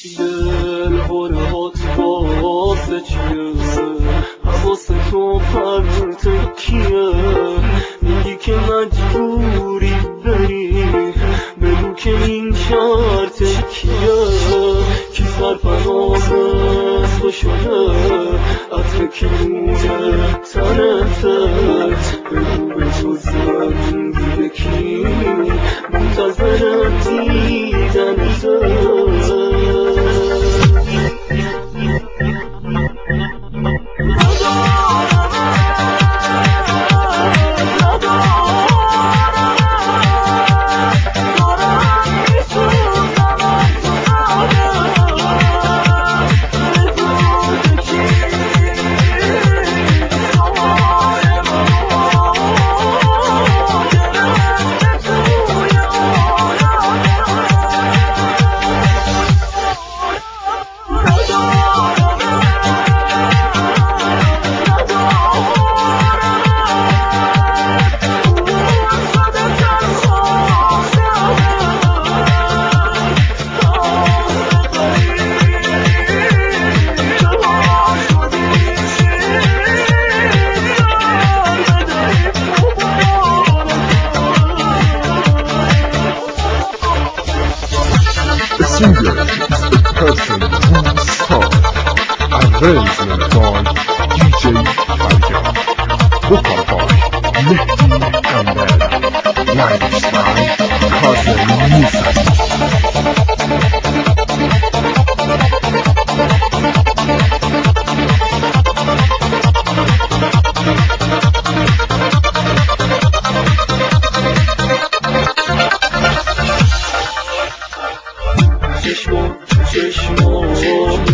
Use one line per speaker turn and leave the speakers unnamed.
دل هات واسه چیه حواسه تو پرت کیه میگی که مجبوری بری بگو که این شرط کیه کی سرفراز تو شده عطر کیونه تنته بگو به تو زنگی کی منتظر دیدنته
Singer is the person whose song arrangement by DJ Fajar, vocal by Mehdi Amber, lyrics by Kazem Musa.
چشمو